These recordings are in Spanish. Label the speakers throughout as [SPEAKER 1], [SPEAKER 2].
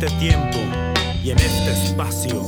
[SPEAKER 1] este tiempo y en este espacio.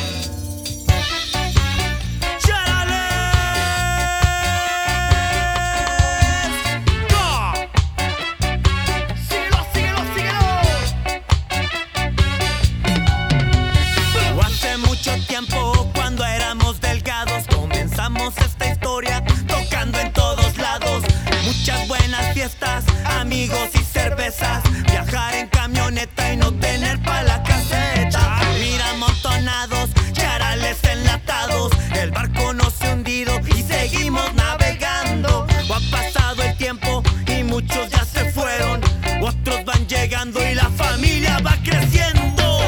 [SPEAKER 2] Cuando éramos delgados comenzamos esta historia tocando en todos lados. Muchas buenas fiestas, amigos y cervezas. Viajar en camioneta y no tener pa' la caseta. Mira amontonados, charales enlatados. El barco no se ha hundido y seguimos navegando. O ha pasado el tiempo y muchos ya se fueron. Otros van llegando y la familia va creciendo.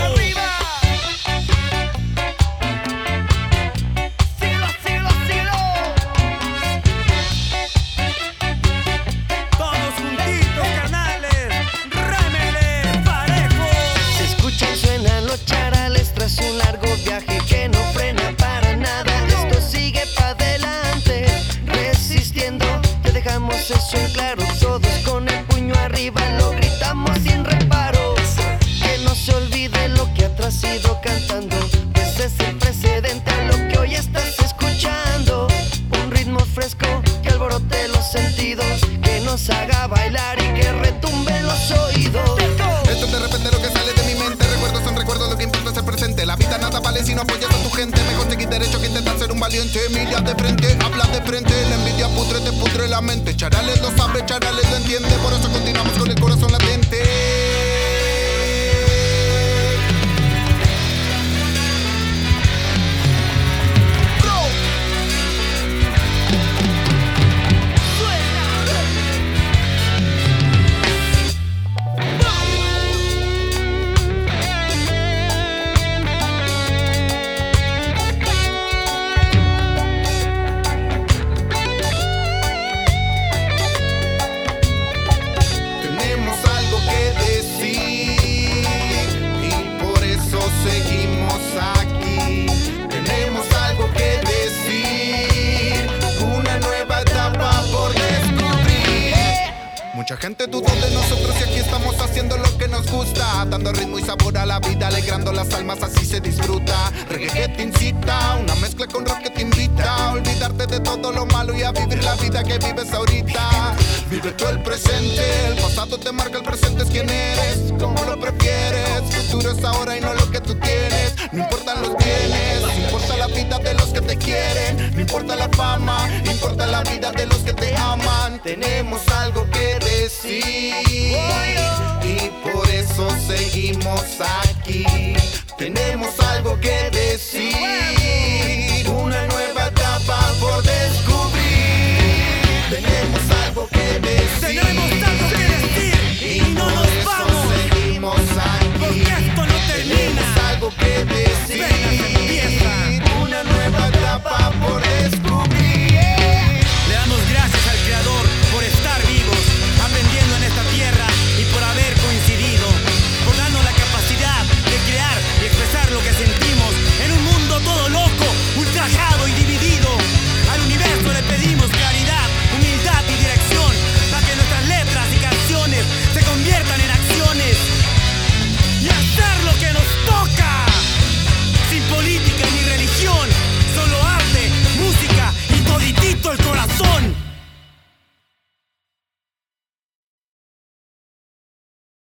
[SPEAKER 3] Un largo viaje que no frena para nada. Esto sigue para adelante, resistiendo. Te dejamos eso en claro. Todos con el puño arriba lo gritamos sin reparos. Que no se olvide lo que atrás ido cantando, pues es el precedente a lo que hoy estás escuchando. Un ritmo fresco que alborote los sentidos, que nos haga bailar y que retumbe en los oídos.
[SPEAKER 4] Esto es de repente lo que sale de mi mente. Recuerdos son recuerdos, lo que importa es el presente. La vida nada vale si no apoyas a tu gente. Mejor seguir derecho que intentar ser un valiente. Mira de frente, habla de frente. La envidia pudre, te pudre la mente. Charales lo sabe, Charales lo entiende. Por eso continuamos con el corazón latente. Seguimos aquí, tenemos algo que decir, una nueva etapa por descubrir. Mucha gente dudó de nosotros y aquí estamos haciendo lo que nos gusta, dando ritmo y sabor a la vida, alegrando las almas, así se disfruta. Reggae que te incita, una mezcla con rock que te invita a olvidarte de todo lo malo y a vivir la vida que vives ahorita. Vive tú el presente, el pasado te marca, el presente es quien eres, como lo prefieres. Futuro es ahora y no lo que tú tienes. No importan los bienes, importa la vida de los que te quieren. No importa la fama, importa la vida de los que te aman. Tenemos algo que decir.